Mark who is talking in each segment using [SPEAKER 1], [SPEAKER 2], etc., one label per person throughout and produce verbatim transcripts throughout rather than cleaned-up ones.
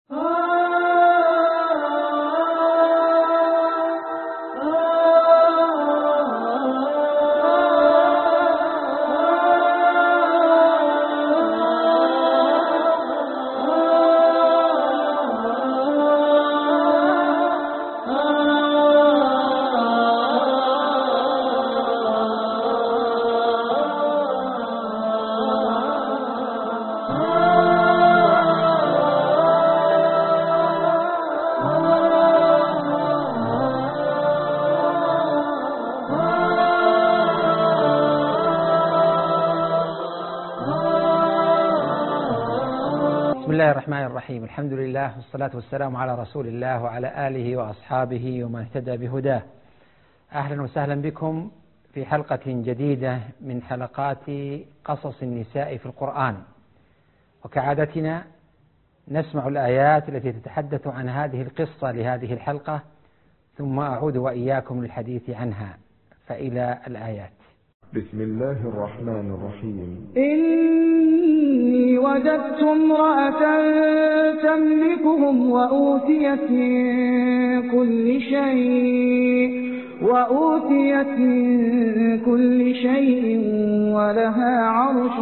[SPEAKER 1] بسم الله الرحمن الرحيم. الحمد لله والصلاة والسلام على رسول الله وعلى آله وأصحابه ومن اهتدى بهداه. أهلا وسهلا بكم في حلقة جديدة من حلقات قصص النساء في القرآن، وكعادتنا نسمع الآيات التي تتحدث عن هذه القصة لهذه الحلقة، ثم أعود وإياكم للحديث عنها. فإلى الآيات.
[SPEAKER 2] بسم الله الرحمن الرحيم.
[SPEAKER 3] إني وجدت امرأة تملكهم وأوتيت من كل شيء وأوتيت من كل شيء ولها عرش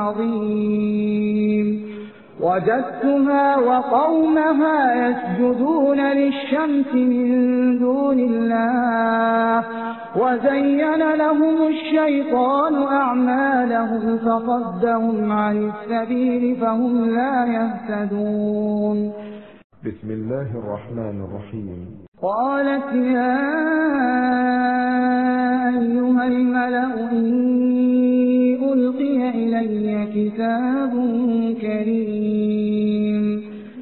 [SPEAKER 3] عظيم. وجدتها وقومها يسجدون للشمس من دون الله وزين لهم الشيطان أعمالهم فصدهم عن السبيل فهم لا يهتدون.
[SPEAKER 2] بسم الله الرحمن الرحيم.
[SPEAKER 3] قالت يا أيها الملأ إني ألقي إلي كتاب كريم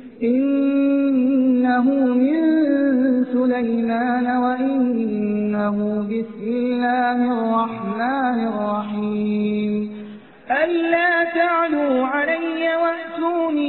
[SPEAKER 3] إنه من سليمان وإنه بسم الله الرحمن الرحيم ألا تعلوا علي وأتوني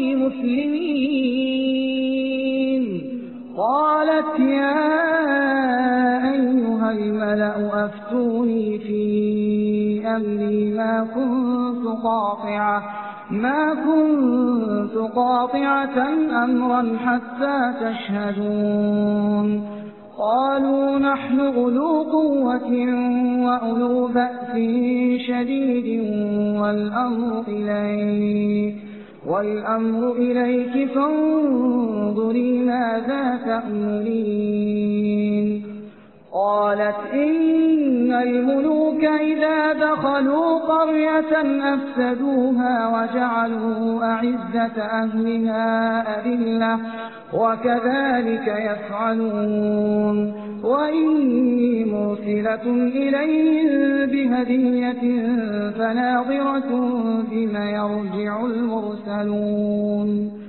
[SPEAKER 3] مسلمين. قالت يا أيها الملأ أفتوني في أمري ما كنت قاطعة ما كنت قاطعة أمرا حتى تشهدون. قالوا نحن أولو قوة وأولو بأس شديد والأمر إليك والأمر إليك فانظري ماذا تأمرين. قالت إن الملوك إذا دخلوا قرية أفسدوها وجعلوا أعزة أهلها أذلة وكذلك يفعلون. وإني مرسلة إليهم بهدية فناظرة بما يرجع المرسلون.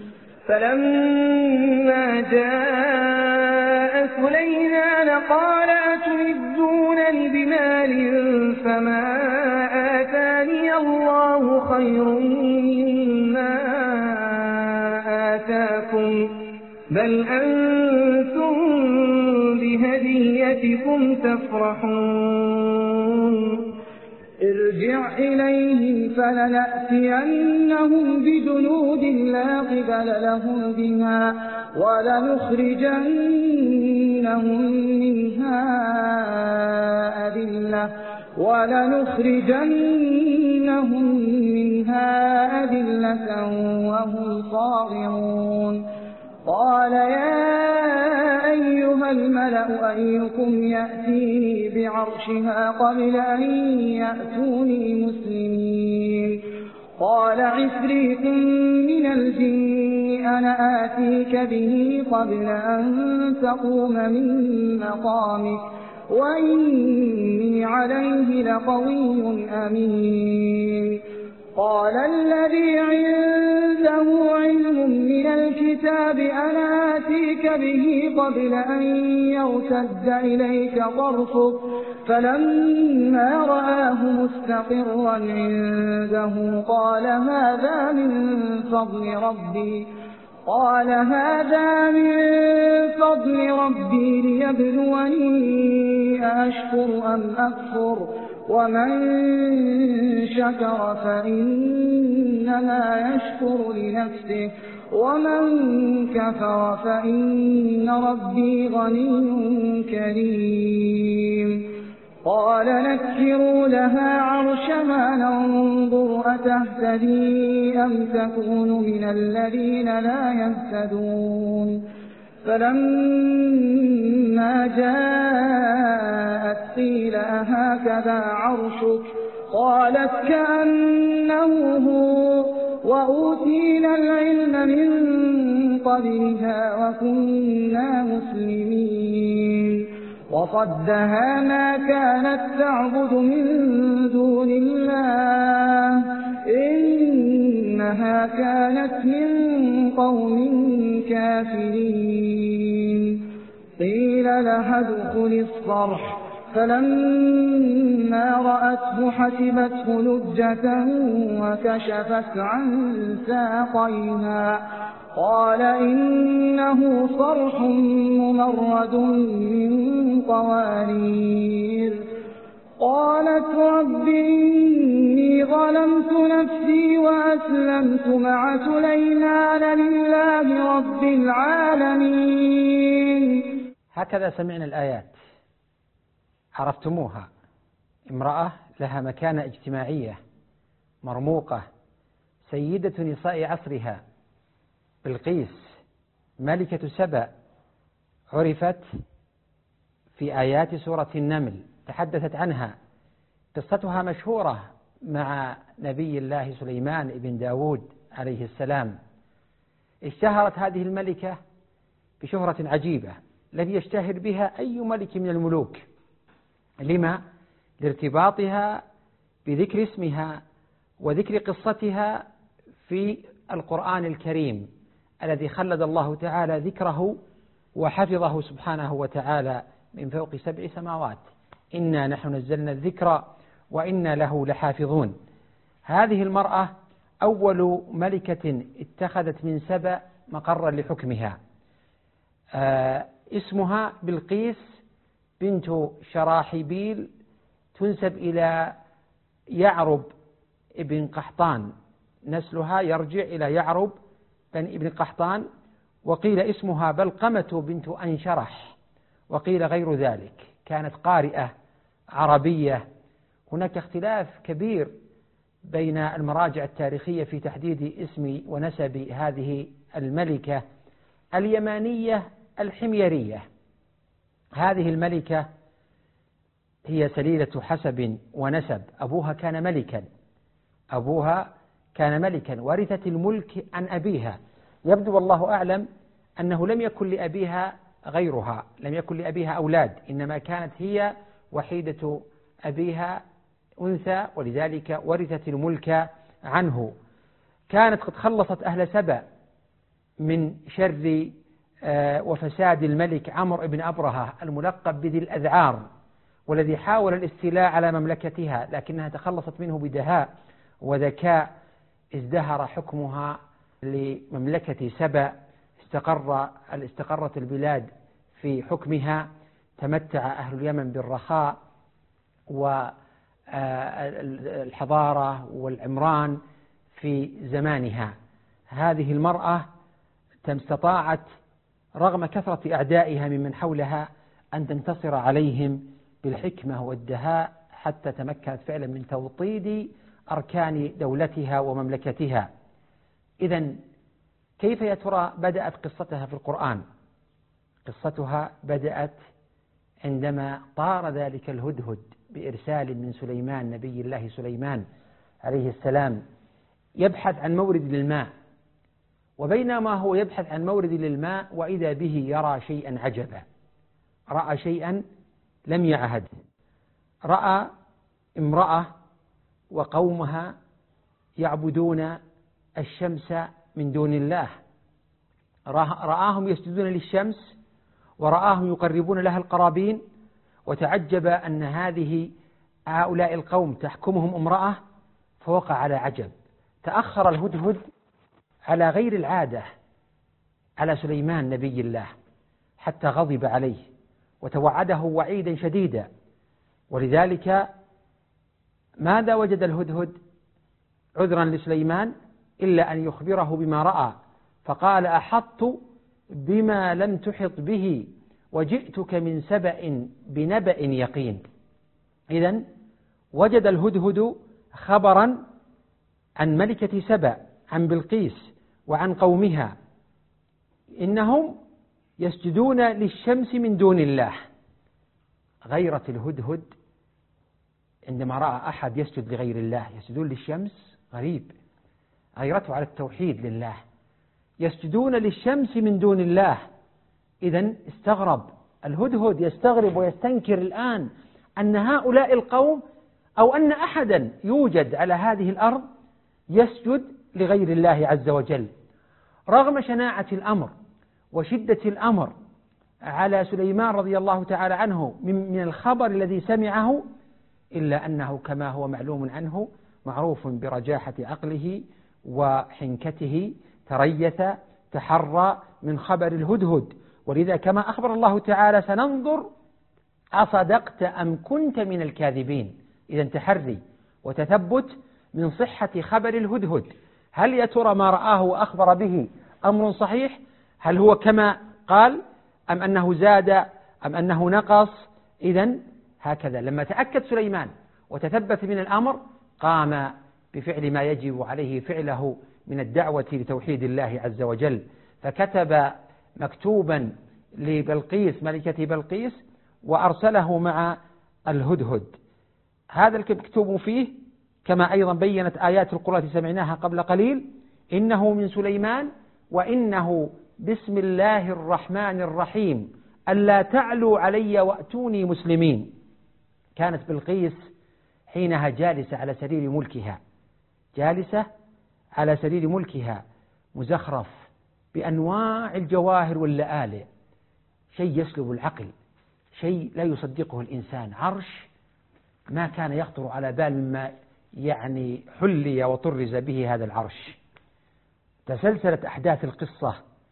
[SPEAKER 3] فلما جاء سليمان قال أتمدونني بمال فما آتاني الله خير مما آتاكم بل أنتم بهديتكم تفرحون. ارجع إليهم فلنأتينهم بجنود لا قبل لهم بها ولنخرجنهم منها أذلة ولنخرجنهم منها أذلة وهم صاغرون. قال يا أيها الملأ أيكم يأتيني بعرشها قبل أن يأتوني مسلمين. قال عفريت من الجن أنا آتيك به قبل أن تقوم من مقامك وإني عليه لقوي أمين. قال الذي عنده علم من الكتاب أنا آتيك به قبل أن يرتد إليك طرفك فلما رآه مستقرا عنده قال هذا من فضل ربي قال هذا من فضل ربي ليبلوني أأشكر أم أكفر ومن شكر فإنما يشكر لنفسه ومن كفر فإن ربي غني كريم قال نكروا لها عرشها ننظر أتهتدي أم تكون من الذين لا يهتدون فلما جاءت قيل أهكذا عرشك قالت كأنه هو وأوتينا العلم من قبلها وكنا مسلمين وصدها ما كانت تعبد من دون الله إنها كانت من قوم كافرين قيل لها ادخل الصرح فلما رأته حسبته لجة وكشفت عن ساقيها قال إنه صرح ممرد من قوارير قالت رب إني ظلمت نفسي وأسلمت مع سليمان لله رب العالمين.
[SPEAKER 1] هكذا سمعنا الآيات عرفتموها. امرأة لها مكانة اجتماعية مرموقة، سيدة نساء عصرها، بلقيس ملكة سبأ، عرفت في آيات سورة النمل، تحدثت عنها. قصتها مشهورة مع نبي الله سليمان ابن داود عليه السلام. اشتهرت هذه الملكة بشهرة عجيبة لم يشتهر بها أي ملك من الملوك. لما؟ لارتباطها بذكر اسمها وذكر قصتها في القرآن الكريم الذي خلد الله تعالى ذكره وحفظه سبحانه وتعالى من فوق سبع سماوات. إنا نحن نزلنا الذكر وإنا له لحافظون. هذه المرأة أول ملكة اتخذت من سبأ مقرا لحكمها. آه اسمها بلقيس بنت شراحبيل، تنسب إلى يعرب ابن قحطان، نسلها يرجع إلى يعرب بن ابن قحطان. وقيل اسمها بلقمة بنت أنشرح، وقيل غير ذلك. كانت قارئة عربية. هناك اختلاف كبير بين المراجع التاريخية في تحديد اسم ونسب هذه الملكة اليمانية الحميرية. هذه الملكة هي سليلة حسب ونسب. أبوها كان ملكا أبوها كان ملكا ورثت الملك عن أبيها. يبدو والله أعلم أنه لم يكن لأبيها غيرها، لم يكن لأبيها أولاد، إنما كانت هي وحيدة أبيها أنثى، ولذلك ورثت الملك عنه. كانت قد خلصت أهل سبأ من شر وفساد الملك عمرو بن أبرهة الملقب بذي الأذعار، والذي حاول الاستيلاء على مملكتها، لكنها تخلصت منه بدهاء وذكاء. ازدهر حكمها لمملكة سبأ، استقر استقرت البلاد في حكمها، تمتع أهل اليمن بالرخاء والحضارة والعمران في زمانها. هذه المرأة استطاعت رغم كثرة أعدائها ممن حولها أن تنتصر عليهم بالحكمة والدهاء، حتى تمكنت فعلا من توطيد أركان دولتها ومملكتها. إذن كيف يا ترى بدأت قصتها في القرآن؟ قصتها بدأت عندما طار ذلك الهدهد بإرسال من سليمان نبي الله سليمان عليه السلام يبحث عن مورد للماء، وبينما هو يبحث عن مورد للماء وإذا به يرى شيئا عجبا. رأى شيئا لم يعهد. رأى امرأة وقومها يعبدون الشمس من دون الله. رآهم يسجدون للشمس ورآهم يقربون لها القرابين، وتعجب أن هذه هؤلاء القوم تحكمهم امرأة، فوقع على عجب. تأخر الهدهد على غير العادة على سليمان نبي الله حتى غضب عليه وتوعده وعيدا شديدا. ولذلك ماذا وجد الهدهد عذرا لسليمان إلا أن يخبره بما رأى، فقال أحطت بما لم تحط به وجئتك من سبأ بنبأ يقين. إذن وجد الهدهد خبرا عن ملكة سبأ، عن بلقيس وعن قومها، إنهم يسجدون للشمس من دون الله. غيرة الهدهد عندما رأى أحد يسجد لغير الله، يسجدون للشمس، غريب، غيرته على التوحيد لله، يسجدون للشمس من دون الله. إذن استغرب الهدهد، يستغرب ويستنكر الآن أن هؤلاء القوم أو أن أحدا يوجد على هذه الأرض يسجد لغير الله عز وجل. رغم شناعة الأمر وشدة الأمر على سليمان رضي الله تعالى عنه من الخبر الذي سمعه، إلا أنه كما هو معلوم عنه معروف برجاحة عقله وحنكته، تريث تحرى من خبر الهدهد. ولذا كما أخبر الله تعالى سننظر أصدقت أم كنت من الكاذبين. إذا تحري وتثبت من صحة خبر الهدهد، هل يا ترى ما رآه وأخبر به أمر صحيح؟ هل هو كما قال أم أنه زاد أم أنه نقص؟ إذن هكذا لما تأكد سليمان وتثبت من الأمر قام بفعل ما يجب عليه فعله من الدعوة لتوحيد الله عز وجل، فكتب مكتوبا لبلقيس ملكة بلقيس وأرسله مع الهدهد. هذا المكتوب فيه كما أيضا بيّنت آيات القرآن التي سمعناها قبل قليل: إنه من سليمان وإنه بسم الله الرحمن الرحيم ألا تعلوا علي وأتوني مسلمين. كانت بلقيس حينها جالسة على سرير ملكها، جالسة على سرير ملكها مزخرف بأنواع الجواهر واللآلئ، شيء يسلب العقل، شيء لا يصدقه الإنسان، عرش ما كان يخطر على بال مما يعني حلي وطرز به هذا العرش. تسلسلت أحداث القصة.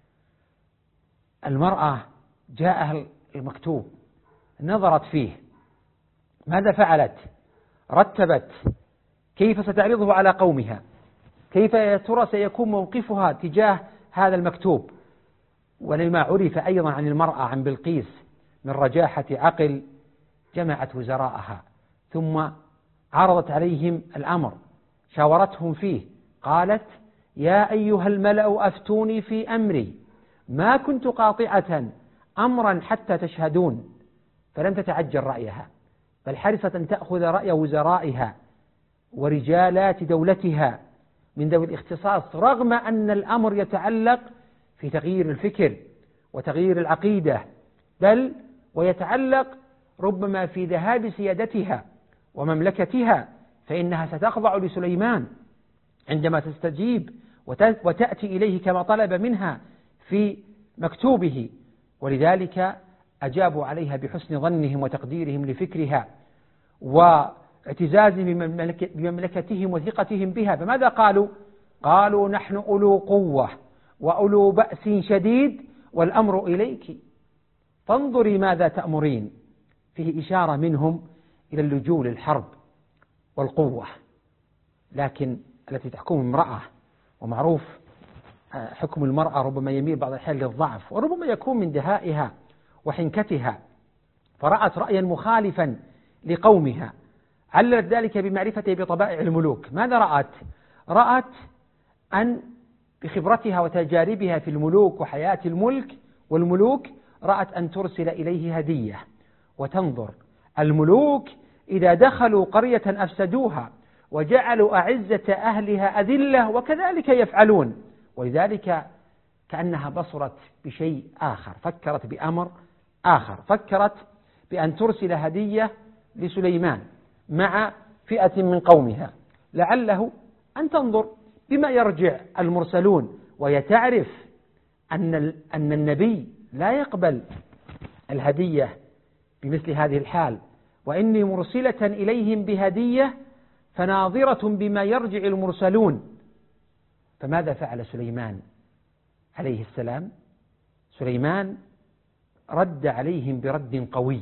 [SPEAKER 1] المرأة جاءها المكتوب، نظرت فيه، ماذا فعلت؟ رتبت كيف ستعرضه على قومها، كيف يا ترى سيكون موقفها تجاه هذا المكتوب. ولما عرف أيضا عن المرأة عن بلقيس من رجاحة عقل، جمعت وزراءها ثم عرضت عليهم الأمر، شاورتهم فيه، قالت: يا أيها الملأ أفتوني في أمري ما كنت قاطعة أمرا حتى تشهدون. فلم تتعجل رأيها، بل حرصت أن تأخذ رأي وزرائها ورجالات دولتها من ذوي الاختصاص، رغم أن الأمر يتعلق في تغيير الفكر وتغيير العقيدة، بل ويتعلق ربما في ذهاب سيادتها ومملكتها، فإنها ستخضع لسليمان عندما تستجيب وتأتي إليه كما طلب منها في مكتوبه. ولذلك أجابوا عليها بحسن ظنهم وتقديرهم لفكرها واعتزازهم بمملكتهم وثقتهم بها. فماذا قالوا؟ قالوا: نحن أولو قوة وأولو بأس شديد والأمر إليك فانظري ماذا تأمرين. فيه إشارة منهم إلى اللجوء للحرب والقوة، لكن التي تحكم امرأة، ومعروف حكم المرأة ربما يميل بعض الأحيان للضعف، وربما يكون من دهائها وحنكتها، فرأت رأيا مخالفا لقومها، عللت ذلك بمعرفته بطبائع الملوك. ماذا رأت؟ رأت أن بخبرتها وتجاربها في الملوك وحياة الملك والملوك، رأت أن ترسل إليه هدية وتنظر. الملوك إذا دخلوا قرية أفسدوها وجعلوا أعزة أهلها أذلة، وكذلك يفعلون. ولذلك كأنها بصرت بشيء آخر، فكرت بأمر آخر، فكرت بأن ترسل هدية لسليمان مع فئة من قومها، لعله أن تنظر بما يرجع المرسلون، ويتعرف أن أن النبي لا يقبل الهدية بمثل هذه الحال، وإني مرسلة إليهم بهدية فناظرة بما يرجع المرسلون. فماذا فعل سليمان عليه السلام؟ سليمان رد عليهم برد قوي،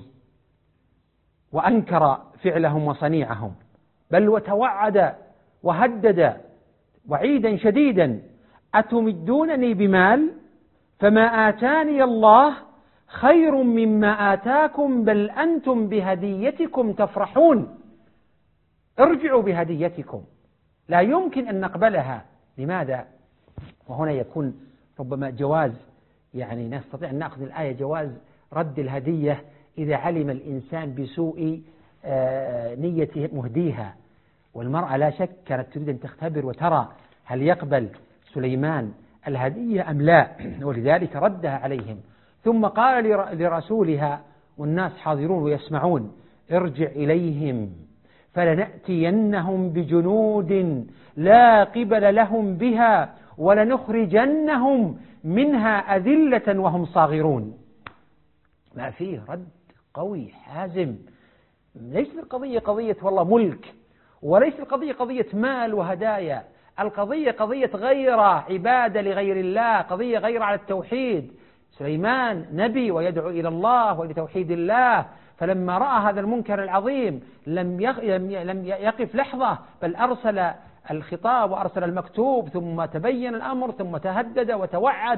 [SPEAKER 1] وأنكر فعلهم وصنيعهم، بل وتوعد وهدد وعيدا شديدا أتمدونني بمال فما آتاني الله خير مما آتاكم بل أنتم بهديتكم تفرحون. ارجعوا بهديتكم، لا يمكن أن نقبلها. لماذا؟ وهنا يكون ربما جواز، يعني نستطيع أن نأخذ الآية جواز رد الهدية إذا علم الإنسان بسوء نية مهديها. والمرأة لا شك كانت تريد أن تختبر وترى هل يقبل سليمان الهدية أم لا، ولذلك ردها عليهم. ثم قال لرسولها والناس حاضرون ويسمعون: ارجع إليهم فلنأتينهم بجنود لا قبل لهم بها ولنخرجنهم منها أذلة وهم صاغرون. ما فيه رد قوي حازم. ليس القضية قضية والله ملك، وليس القضية قضية مال وهدايا، القضية قضية غيرة، عبادة لغير الله، قضية غير على التوحيد. سليمان نبي ويدعو إلى الله ولتوحيد الله، فلما رأى هذا المنكر العظيم لم لم يقف لحظة، بل أرسل الخطاب وأرسل المكتوب، ثم تبين الأمر، ثم تهدد وتوعد.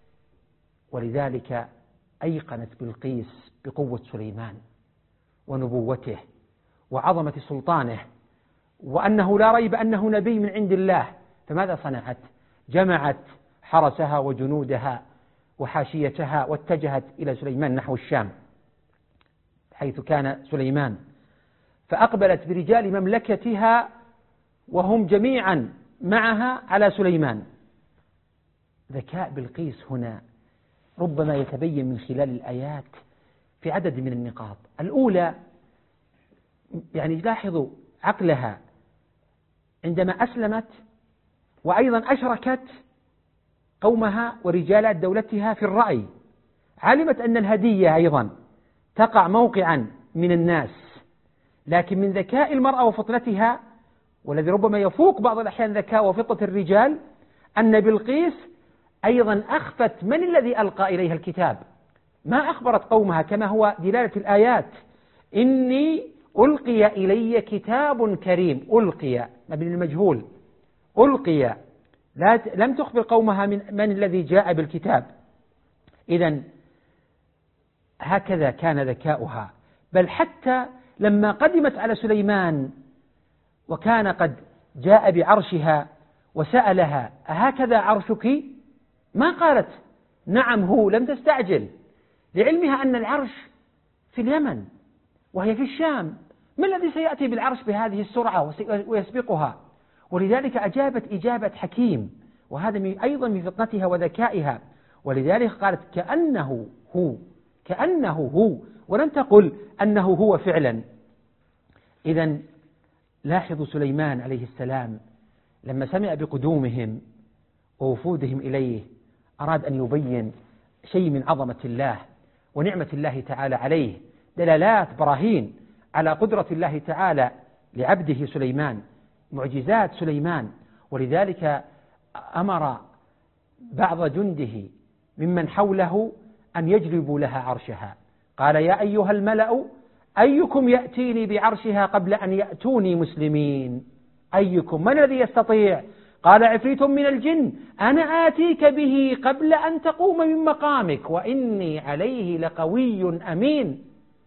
[SPEAKER 1] ولذلك أيقنت بلقيس بقوة سليمان ونبوته وعظمة سلطانه، وأنه لا ريب أنه نبي من عند الله. فماذا صنعت؟ جمعت حرسها وجنودها وحاشيتها واتجهت إلى سليمان نحو الشام حيث كان سليمان، فأقبلت برجال مملكتها وهم جميعا معها على سليمان. ذكاء بلقيس هنا ربما يتبين من خلال الآيات في عدد من النقاط. الأولى، يعني لاحظوا عقلها عندما أسلمت، وأيضا أشركت قومها ورجالات دولتها في الرأي. علمت أن الهدية أيضا تقع موقعا من الناس، لكن من ذكاء المرأة وفطنتها، والذي ربما يفوق بعض الأحيان ذكاء وفطنة الرجال، أن بلقيس أيضا أخفت من الذي ألقى إليها الكتاب. ما أخبرت قومها كما هو دلالة الآيات: إني ألقي إلي كتاب كريم. ألقي مبني المجهول، ألقي، لا لم تخبر قومها من, من الذي جاء بالكتاب. إذن هكذا كان ذكاؤها. بل حتى لما قدمت على سليمان وكان قد جاء بعرشها وسألها: أهكذا عرشك؟ ما قالت نعم هو، لم تستعجل، لعلمها أن العرش في اليمن وهي في الشام. ما الذي سيأتي بالعرش بهذه السرعة ويسبقها؟ ولذلك أجابت إجابة حكيم، وهذا أيضا من فطنتها وذكائها. ولذلك قالت كأنه هو، كأنه هو، ولم تقل أنه هو فعلا. إذن لاحظوا سليمان عليه السلام لما سمع بقدومهم ووفودهم إليه أراد أن يبين شيء من عظمة الله ونعمة الله تعالى عليه، دلالات براهين على قدرة الله تعالى لعبده سليمان، معجزات سليمان. ولذلك أمر بعض جنده ممن حوله أن يجلبوا لها عرشها. قال: يا أيها الملأ أيكم يأتيني بعرشها قبل أن يأتوني مسلمين؟ أيكم، من الذي يستطيع؟ قال: عفريت من الجن أنا آتيك به قبل أن تقوم من مقامك وإني عليه لقوي أمين.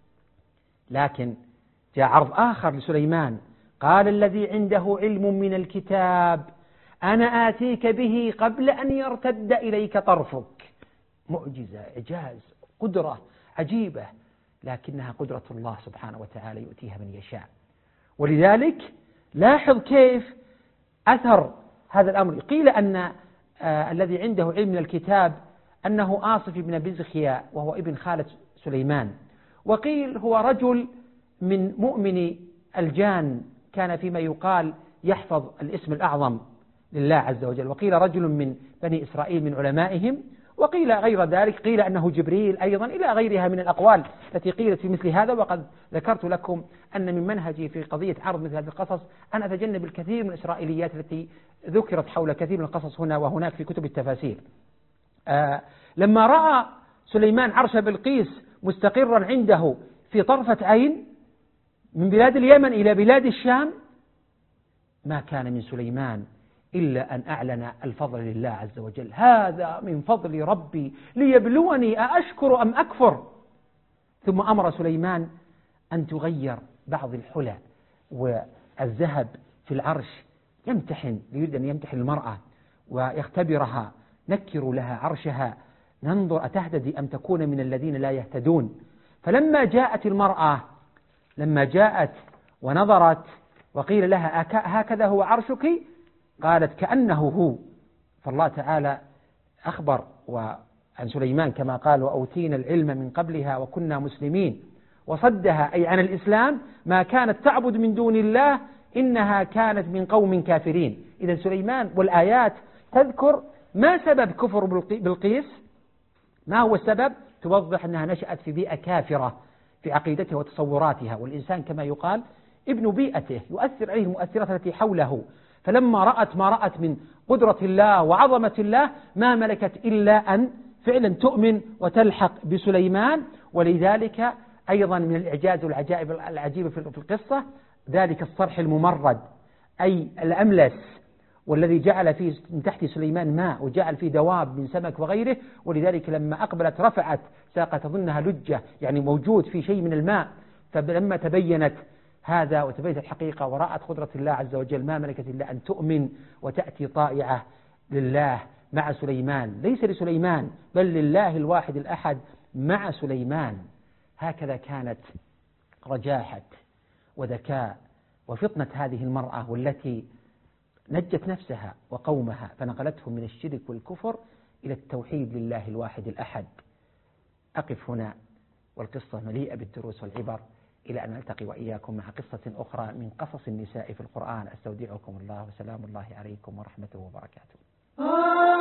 [SPEAKER 1] لكن جاء عرض آخر لسليمان، قال: الذي عنده علم من الكتاب أنا آتيك به قبل أن يرتد إليك طرفك. معجزة، إعجاز، قدرة عجيبة، لكنها قدرة الله سبحانه وتعالى يؤتيها من يشاء. ولذلك لاحظ كيف أثر هذا الأمر. قيل أن آه الذي عنده علم من الكتاب أنه آصف بن بزخيا وهو ابن خالة سليمان، وقيل هو رجل من مؤمن الجان كان فيما يقال يحفظ الاسم الأعظم لله عز وجل، وقيل رجل من بني إسرائيل من علمائهم، وقيل غير ذلك، قيل أنه جبريل أيضا، إلى غيرها من الأقوال التي قيلت في مثل هذا. وقد ذكرت لكم أن من منهجي في قضية عرض مثل هذه القصص أن أتجنب الكثير من الإسرائيليات التي ذكرت حول كثير من القصص هنا وهناك في كتب التفاسير. آه لما رأى سليمان عرش بلقيس مستقرا عنده في طرفة عين من بلاد اليمن إلى بلاد الشام، ما كان من سليمان إلا أن أعلن الفضل لله عز وجل: هذا من فضل ربي ليبلوني أأشكر أم أكفر. ثم أمر سليمان أن تغير بعض الحلى والذهب في العرش، يمتحن يريد أن يمتحن المرأة ويختبرها، نكر لها عرشها ننظر أتهتدي أم تكون من الذين لا يهتدون. فلما جاءت المرأة لما جاءت ونظرت وقيل لها: هكذا هو عرشك؟ قالت: كأنه هو. فالله تعالى أخبر عن سليمان كما قال: وأوتينا العلم من قبلها وكنا مسلمين، وصدها أي عن الإسلام ما كانت تعبد من دون الله إنها كانت من قوم كافرين. إذن سليمان والآيات تذكر ما سبب كفر بلقيس، ما هو السبب، توضح أنها نشأت في بيئة كافرة في عقيدتها وتصوراتها، والإنسان كما يقال ابن بيئته، يؤثر عليه المؤثرات التي حوله. فلما رأت ما رأت من قدرة الله وعظمة الله ما ملكت إلا أن فعلا تؤمن وتلحق بسليمان. ولذلك أيضا من الإعجاز والعجائب العجيبة في القصة ذلك الصرح الممرد، أي الأملس، والذي جعل فيه من تحت سليمان ماء وجعل فيه دواب من سمك وغيره. ولذلك لما أقبلت رفعت ساقة تظنها لجة، يعني موجود في شيء من الماء. فلما تبينت هذا وتبينت الحقيقة ورأت قدرة الله عز وجل ما ملكت إلا أن تؤمن وتأتي طائعة لله مع سليمان، ليس لسليمان بل لله الواحد الأحد مع سليمان. هكذا كانت رجاحة وذكاء وفطنة هذه المرأة، والتي نجت نفسها وقومها فنقلتهم من الشرك والكفر إلى التوحيد لله الواحد الأحد. أقف هنا والقصة مليئة بالدروس والعبر، إلى أن نلتقي وإياكم مع قصة أخرى من قصص النساء في القرآن. أستودعكم الله وسلام الله عليكم ورحمته وبركاته.